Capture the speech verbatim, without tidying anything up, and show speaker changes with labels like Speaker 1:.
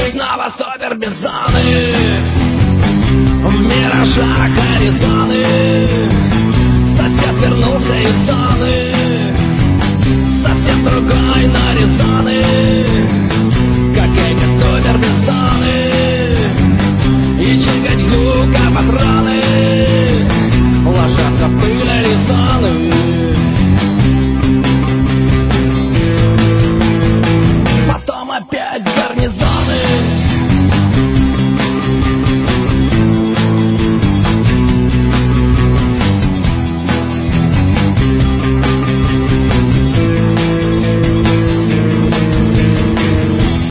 Speaker 1: снова супербизоны. В миражах Аризоны сосед вернулся из зоны.